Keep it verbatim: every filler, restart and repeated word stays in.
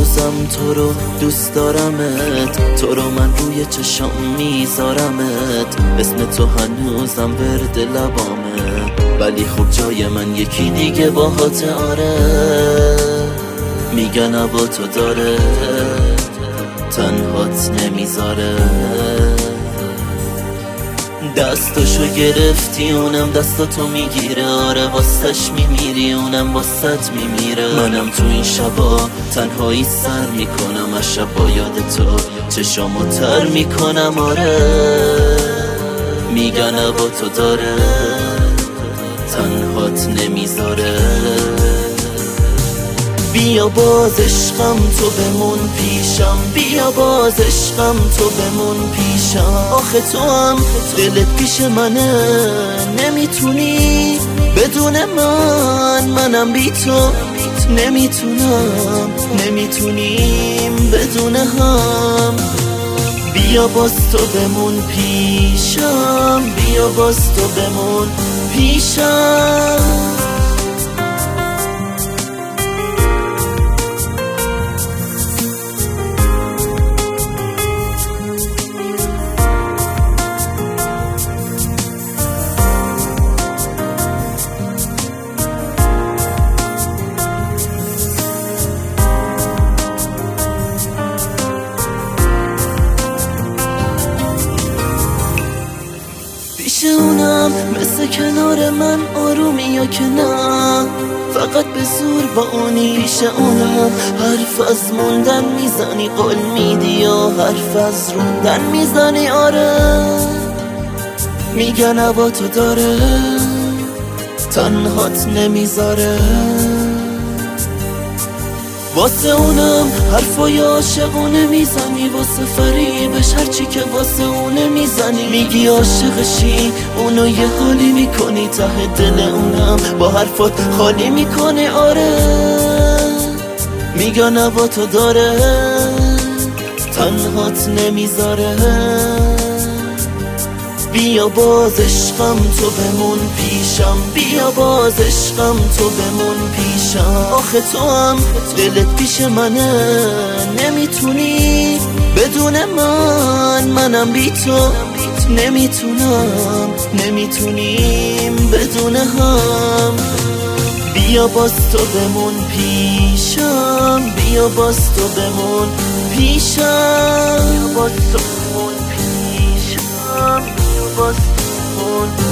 هنوزم تو رو دوست دارمت، تو رو من روی چشام میذارمت، اسم تو هنوزم ورد لبامه، ولی خب جای من یکی دیگه باهات آره. میگن هوا تو داره تنهات نمیذاره، دستاشو گرفتی اونم دستاتو میگیره، آره واسش میمیری اونم واسط میمیره. منم تو این شبا تنهایی سر میکنم، از شب با یاد تو چشامو تر میکنم آره. میگن هوا تو داره تنهات نمیذاره، بیا باز عشقم تو بمون پیشم، بیا باز عشقم تو بمون پیشم. آخه تو هم دلت پیش منه، نمیتونی بدون من، منم بی تو نمیتونم، نمیتونیم بدون هم. بیا باز تو بمون پیشم، بیا باز تو بمون پیشم. پیش اونم مثل کنار من آرومی یا که نه، فقط به زور با اونی. پیش اونم حرف از موندن میزنی، قول میدی یا حرف از روندن میزنی آره. میگن هوا تو داره تنهات نمیذاره، واسه اونم حرفای عاشقونه میزنی، واسه فریبش هرچی که واسه اونه میزنی. میگی عاشقشی اونو یه حالی میکنی، ته دل اونم با حرفات خالی میکنی آره. میگن هوا تو داره تنهات نمیذاره، بیا باز عشقم تو بمون پیشم، بیا باز عشقم تو بمون پیشم. آخه تو هم دلت پیش منه، نمیتونی بدون من، منم بی تو نمیتونم، نمیتونیم بدون هم. بیا باز تو بمون پیشم، بیا باز تو بمون پیشم، بیا باز تو بمون پیشم، بیا باز تو بمون